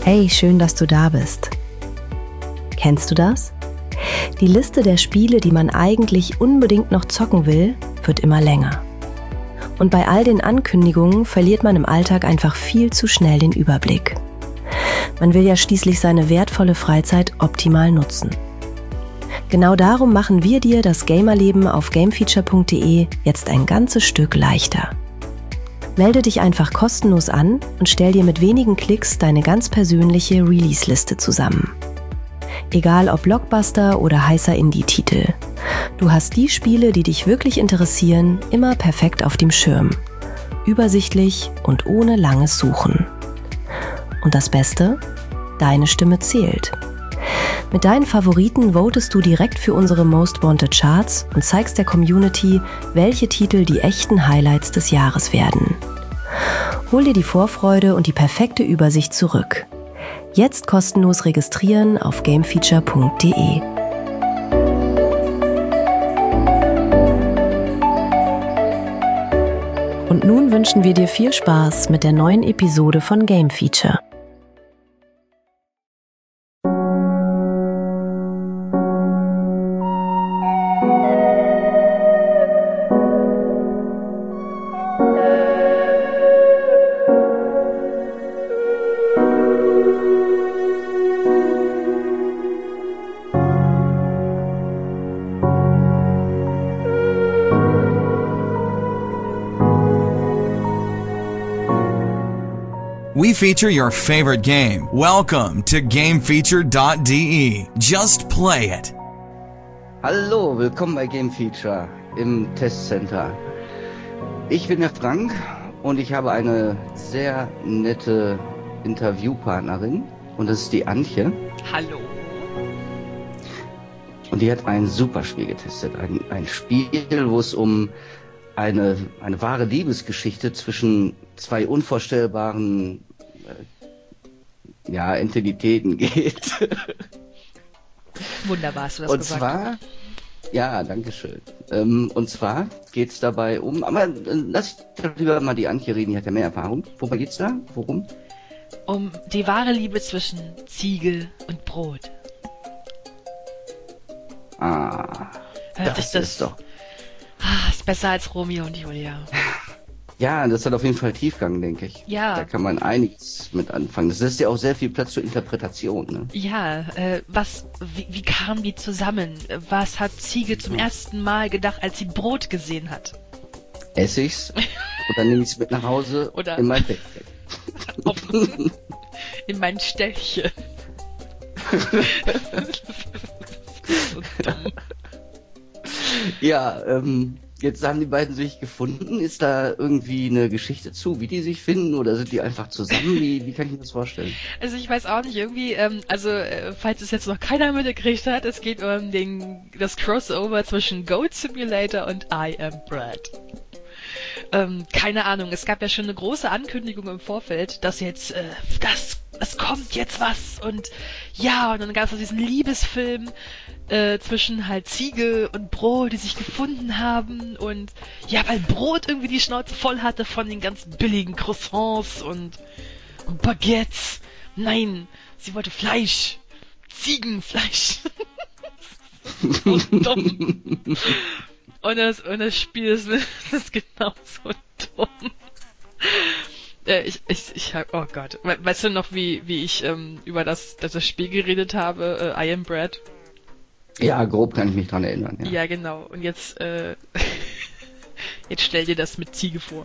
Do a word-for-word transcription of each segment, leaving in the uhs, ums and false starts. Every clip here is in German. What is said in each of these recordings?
Hey, schön, dass du da bist. Kennst du das? Die Liste der Spiele, die man eigentlich unbedingt noch zocken will, wird immer länger. Und bei all den Ankündigungen verliert man im Alltag einfach viel zu schnell den Überblick. Man will ja schließlich seine wertvolle Freizeit optimal nutzen. Genau darum machen wir dir das Gamerleben auf gamefeature punkt de jetzt ein ganzes Stück leichter. Melde dich einfach kostenlos an und stell dir mit wenigen Klicks deine ganz persönliche Release-Liste zusammen. Egal ob Blockbuster oder heißer Indie-Titel. Du hast die Spiele, die dich wirklich interessieren, immer perfekt auf dem Schirm. Übersichtlich und ohne langes Suchen. Und das Beste? Deine Stimme zählt. Mit deinen Favoriten votest du direkt für unsere Most Wanted Charts und zeigst der Community, welche Titel die echten Highlights des Jahres werden. Hol dir die Vorfreude und die perfekte Übersicht zurück. Jetzt kostenlos registrieren auf gamefeature punkt de. Und nun wünschen wir dir viel Spaß mit der neuen Episode von Game Feature. We feature your favorite game. Welcome to gamefeature dot de. Just play it. Hallo, willkommen bei Game Feature im Testcenter. Ich bin der Frank und ich habe eine sehr nette Interviewpartnerin und das ist die Antje. Hallo. Und die hat ein super Spiel getestet. Ein, ein Spiel, wo es um eine, eine wahre Liebesgeschichte zwischen zwei unvorstellbaren äh, ja, Entitäten geht. Wunderbar, hast du das und gesagt. Und zwar, ja, danke schön. Ähm, und zwar geht es dabei um, aber äh, lass ich lieber mal die Antje reden, die hat ja mehr Erfahrung. Wobei geht's da? Worum? Um die wahre Liebe zwischen Ziege und Brot. Ah, Hört das, das ist doch... Ah, ist besser als Romeo und Julia. Ja, das hat auf jeden Fall Tiefgang, denke ich. Ja. Da kann man einiges mit anfangen. Das lässt ja auch sehr viel Platz zur Interpretation, ne? Ja, äh, was, wie, wie kamen die zusammen? Was hat Ziege zum ersten Mal gedacht, als sie Brot gesehen hat? Ess ich's und dann nehme ich's mit nach Hause Oder in mein Bett. In mein Ställchen. So dumm. Ja, ähm, jetzt haben die beiden sich gefunden. Ist da irgendwie eine Geschichte zu, wie die sich finden, oder sind die einfach zusammen? Wie, wie kann ich mir das vorstellen? Also ich weiß auch nicht, irgendwie, ähm, also äh, falls es jetzt noch keiner mitgekriegt hat, es geht um den, das Crossover zwischen Goat Simulator und I Am Bread. Ähm, keine Ahnung, es gab ja schon eine große Ankündigung im Vorfeld, dass jetzt, äh, das, es kommt jetzt was und ja, und dann gab es diesen Liebesfilm äh, zwischen halt Ziege und Brot, die sich gefunden haben und ja, weil Brot irgendwie die Schnauze voll hatte von den ganz billigen Croissants und, und Baguettes. Nein, sie wollte Fleisch. Ziegenfleisch. So dumm. Und das, und das Spiel ist, ist genauso dumm. Äh, ich, ich, ich hab, oh Gott. We weißt du noch, wie, wie ich ähm, über das, das Spiel geredet habe, äh, I Am Bread? Ja, grob kann ich mich dran erinnern. Ja, ja genau. Und jetzt, äh, jetzt stell dir das mit Ziege vor.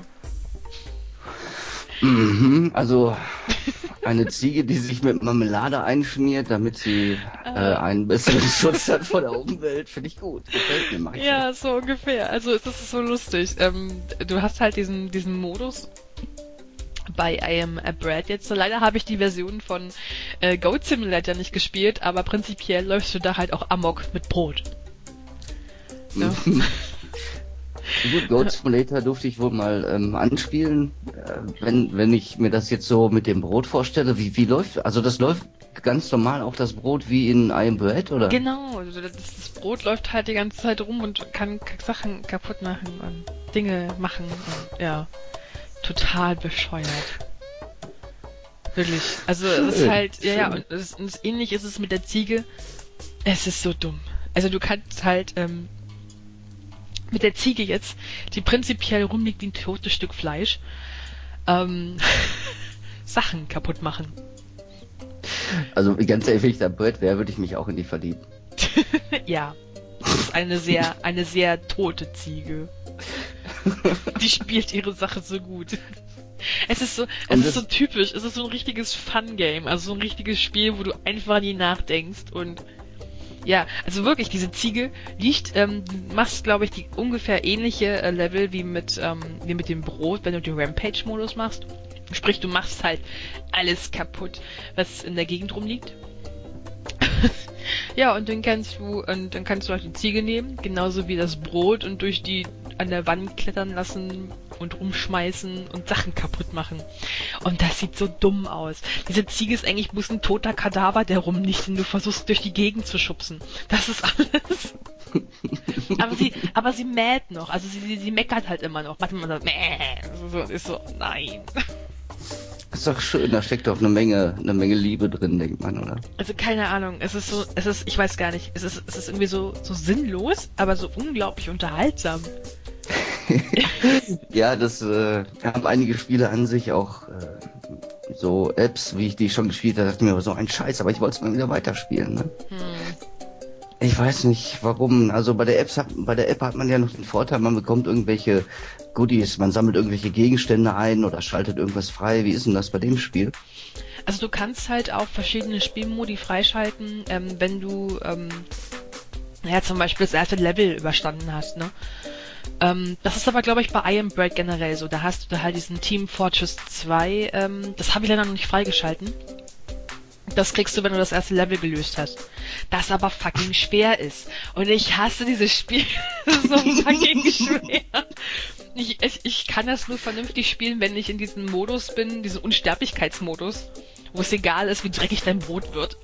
Mhm, also eine Ziege, die sich mit Marmelade einschmiert, damit sie äh, einen besseren Schutz hat vor der Umwelt, finde ich gut. Gefällt mir, mach ich Ja, mit. so ungefähr. Also es ist so lustig. Ähm, du hast halt diesen, diesen Modus bei I Am a Bread jetzt. So, leider habe ich die Version von äh, Goat Simulator nicht gespielt, aber prinzipiell läufst du da halt auch amok mit Brot. Ja. Gut, Goat Simulator durfte ich wohl mal ähm, anspielen. Äh, wenn, wenn ich mir das jetzt so mit dem Brot vorstelle, wie, wie läuft, also das läuft ganz normal auch das Brot wie in I Am Bread, oder? Genau, also das, das Brot läuft halt die ganze Zeit rum und kann Sachen kaputt machen und Dinge machen und ja, total bescheuert. Wirklich. Also es ist halt, ja, ja, und es ist, und ähnlich ist es mit der Ziege. Es ist so dumm. Also du kannst halt ähm, mit der Ziege jetzt, die prinzipiell rumliegt wie ein totes Stück Fleisch, ähm, Sachen kaputt machen. Also ganz ehrlich, wenn ich da Brett wäre, würde ich mich auch in die verlieben. Ja. Das ist eine sehr, eine sehr tote Ziege. Die spielt ihre Sache so gut. Es ist so, es ist so typisch, es ist so ein richtiges Fun-Game, also so ein richtiges Spiel, wo du einfach nie nachdenkst und ja, also wirklich, diese Ziege liegt, ähm, du machst, glaube ich, die ungefähr ähnliche äh, Level wie mit, ähm, wie mit dem Brot, wenn du den Rampage-Modus machst. Sprich, du machst halt alles kaputt, was in der Gegend rumliegt. Ja, und dann kannst du, und dann kannst du halt die Ziege nehmen, genauso wie das Brot und durch die an der Wand klettern lassen und rumschmeißen und Sachen kaputt machen. Und das sieht so dumm aus. Diese Ziege ist eigentlich bloß ein toter Kadaver, der rumliegt, den du versuchst durch die Gegend zu schubsen. Das ist alles. aber sie, aber sie mäht noch, also sie, sie, sie meckert halt immer noch. Manchmal so, mäh, so, ist so, nein. Ist doch schön, da steckt doch eine Menge, eine Menge Liebe drin, denkt man, oder? Also keine Ahnung, es ist so, es ist, ich weiß gar nicht, es ist, es ist irgendwie so, so sinnlos, aber so unglaublich unterhaltsam. Ja, das äh, haben einige Spiele an sich, auch äh, so Apps, wie ich die schon gespielt habe, dachte ich mir, so ein Scheiß, aber ich wollte es mal wieder weiterspielen, ne? Hm. Ich weiß nicht, warum. Also bei der App hat, bei der App hat man ja noch den Vorteil, man bekommt irgendwelche Goodies, man sammelt irgendwelche Gegenstände ein oder schaltet irgendwas frei. Wie ist denn das bei dem Spiel? Also du kannst halt auch verschiedene Spielmodi freischalten, ähm, wenn du ähm, ja zum Beispiel das erste Level überstanden hast, ne? Ähm, das ist aber, glaube ich, bei I Am Bread generell so. Da hast du da halt diesen Team Fortress zwei, ähm, das habe ich leider noch nicht freigeschalten. Das kriegst du, wenn du das erste Level gelöst hast. Das aber fucking schwer ist. Und ich hasse dieses Spiel. Das ist so fucking schwer. Ich, ich, ich kann das nur vernünftig spielen, wenn ich in diesem Modus bin, diesen Unsterblichkeitsmodus, wo es egal ist, wie dreckig dein Brot wird.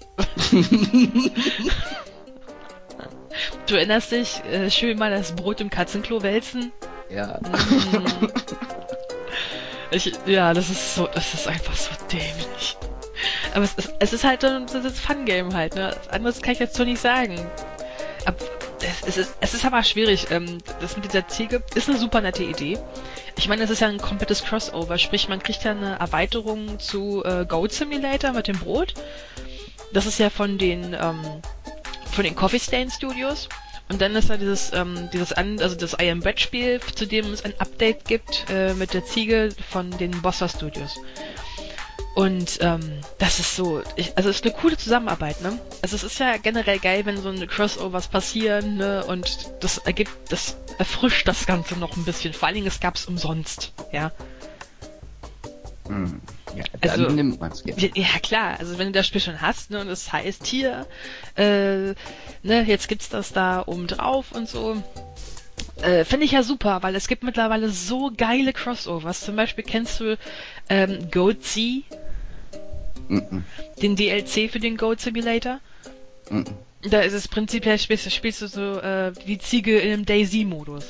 Du erinnerst dich, äh, schön mal das Brot im Katzenklo wälzen? Ja. Mm. Ich, ja, das ist so, das ist einfach so dämlich. Aber es ist, es ist halt so ein Fun-Game halt, ne? Anderes kann ich jetzt so nicht sagen. Aber es ist, es ist aber schwierig. Ähm, das mit dieser Ziege ist eine super nette Idee. Ich meine, es ist ja ein komplettes Crossover, sprich, man kriegt ja eine Erweiterung zu äh, Goat Simulator mit dem Brot. Das ist ja von den, ähm, von den Coffee Stain Studios. Und dann ist da dieses, ähm, dieses an, also das I Am Bread Spiel, zu dem es ein Update gibt äh, mit der Ziege von den Bossa Studios. Und ähm, das ist so, ich, also es ist eine coole Zusammenarbeit, ne? Also es ist ja generell geil, wenn so eine Crossovers passieren, ne? Und das ergibt, das erfrischt das Ganze noch ein bisschen. Vor allen Dingen, es gab's umsonst, ja. Hm. Ja, dann also, nimmt man's gerne. Ja, ja klar, also wenn du das Spiel schon hast, ne, und das heißt hier, äh, ne, jetzt gibt's das da oben drauf und so. Äh, finde ich ja super, weil es gibt mittlerweile so geile Crossovers. Zum Beispiel kennst du ähm, Goatsy? Mm-mm. Den D L C für den Goat Simulator? Mm-mm. Da ist es prinzipiell, spielst, spielst du so äh, die Ziege in einem DayZ-Modus.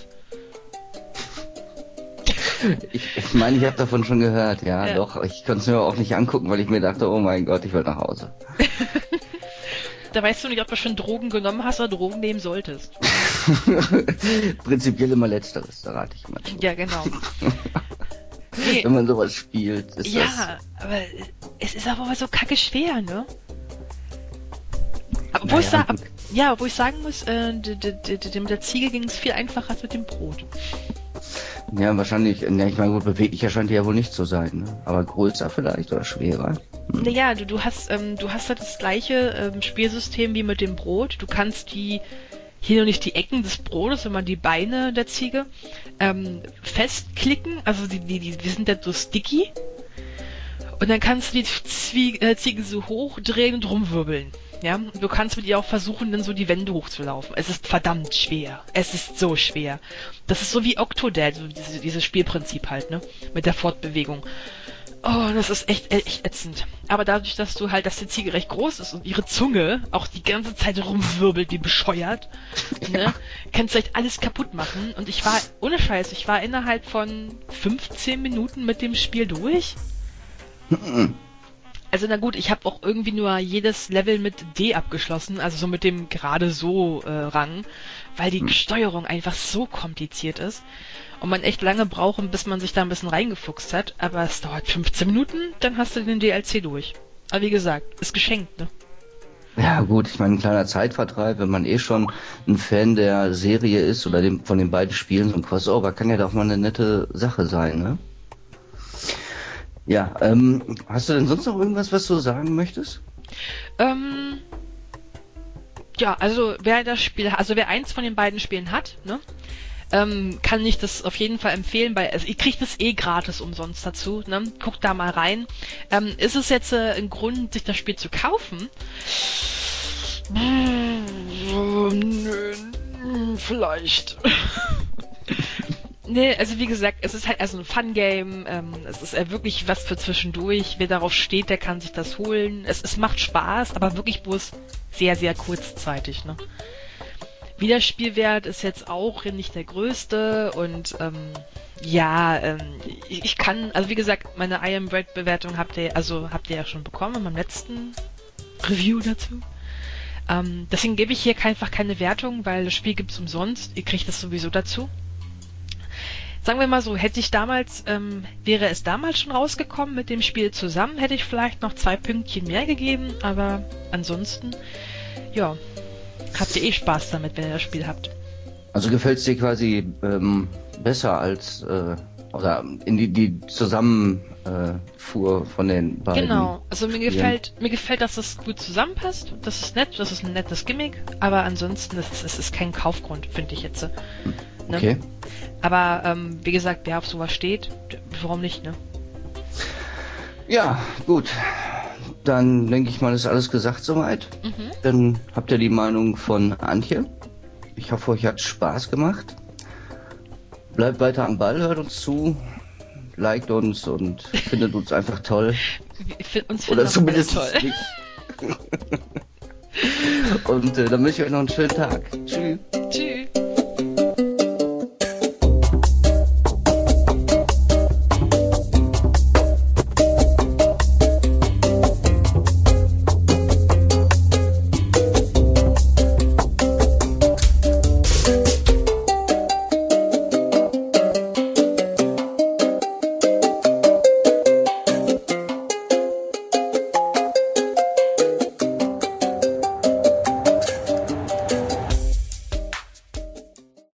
Ich, ich meine, ich habe davon schon gehört, ja, ja. Doch. Ich konnte es mir auch nicht angucken, weil ich mir dachte, oh mein Gott, ich will nach Hause. Da weißt du nicht, ob du schon Drogen genommen hast oder Drogen nehmen solltest. Prinzipiell immer Letzteres, da rate ich mal. Ja, genau. Nee. Wenn man sowas spielt, ist ja, das... Ja, aber es ist aber so kacke schwer, ne? Aber naja, wo, ich sa- ab, ja, wo ich sagen muss, äh, d- d- d- d- mit der Ziege ging es viel einfacher als mit dem Brot. Ja, wahrscheinlich, ja, ich meine, gut, beweglicher scheint die ja wohl nicht zu sein, ne? Aber größer vielleicht oder schwerer. Hm. Naja, du, du hast, ähm, du hast halt das gleiche ähm, Spielsystem wie mit dem Brot. Du kannst die, hier noch nicht die Ecken des Brotes, sondern die Beine der Ziege, ähm, festklicken, also die, die, die, die sind dann so sticky. Und dann kannst du die Zwie- äh, Ziege so hochdrehen und rumwirbeln. Ja, du kannst mit ihr auch versuchen, dann so die Wände hochzulaufen. Es ist verdammt schwer. Es ist so schwer. Das ist so wie Octodad, so diese, dieses Spielprinzip halt, ne? Mit der Fortbewegung. Oh, das ist echt, echt ätzend. Aber dadurch, dass du halt, dass die Ziege recht groß ist und ihre Zunge auch die ganze Zeit rumwirbelt wie bescheuert, ne? Ja. Kannst du echt alles kaputt machen. Und ich war, ohne Scheiß, ich war innerhalb von fünfzehn Minuten mit dem Spiel durch. Also na gut, ich habe auch irgendwie nur jedes Level mit D abgeschlossen, also so mit dem gerade so äh, Rang, weil die hm. Steuerung einfach so kompliziert ist und man echt lange braucht, bis man sich da ein bisschen reingefuchst hat, aber es dauert fünfzehn Minuten, dann hast du den D L C durch. Aber wie gesagt, ist geschenkt, ne? Ja gut, ich meine, ein kleiner Zeitvertreib, wenn man eh schon ein Fan der Serie ist oder dem, von den beiden Spielen, so ein Crossover kann ja doch mal eine nette Sache sein, ne? Ja, ähm, hast du denn sonst noch irgendwas, was du sagen möchtest? Ähm, ja, also wer das Spiel, also wer eins von den beiden Spielen hat, ne, ähm, kann ich das auf jeden Fall empfehlen, weil also ihr kriegt es eh gratis umsonst dazu, ne? Guckt da mal rein. Ähm, ist es jetzt äh, ein Grund, sich das Spiel zu kaufen? Nö, vielleicht. Nee, also wie gesagt, es ist halt also ein Fun-Game, ähm, es ist äh, wirklich was für zwischendurch. Wer darauf steht, der kann sich das holen. Es, es macht Spaß, aber wirklich bloß sehr, sehr kurzzeitig, ne? Wiederspielwert ist jetzt auch nicht der größte und ähm, ja, ähm, ich, ich kann, also wie gesagt, meine I Am Bread Bewertung habt ihr, also habt ihr ja schon bekommen in meinem letzten Review dazu. Ähm, deswegen gebe ich hier einfach keine Wertung, weil das Spiel gibt's umsonst. Ihr kriegt das sowieso dazu. Sagen wir mal so, hätte ich damals, ähm, wäre es damals schon rausgekommen mit dem Spiel zusammen, hätte ich vielleicht noch zwei Pünktchen mehr gegeben, aber ansonsten, ja, habt ihr eh Spaß damit, wenn ihr das Spiel habt. Also gefällt es dir quasi ähm, besser als, äh, oder in die, die Zusammenfuhr äh, von den beiden? Genau, also mir gefällt, mir gefällt, dass das gut zusammenpasst, das ist nett, das ist ein nettes Gimmick, aber ansonsten, es ist, ist kein Kaufgrund, finde ich jetzt. Ne? Okay. Aber ähm, wie gesagt, wer auf sowas steht, warum nicht, ne? Ja, gut. Dann denke ich mal, ist alles gesagt soweit. Mhm. Dann habt ihr die Meinung von Antje. Ich hoffe, euch hat Spaß gemacht. Bleibt weiter am Ball, hört uns zu, liked uns und findet uns einfach toll. Uns Oder zumindest toll. Nicht. Und äh, dann wünsche ich euch noch einen schönen Tag. Tschüss.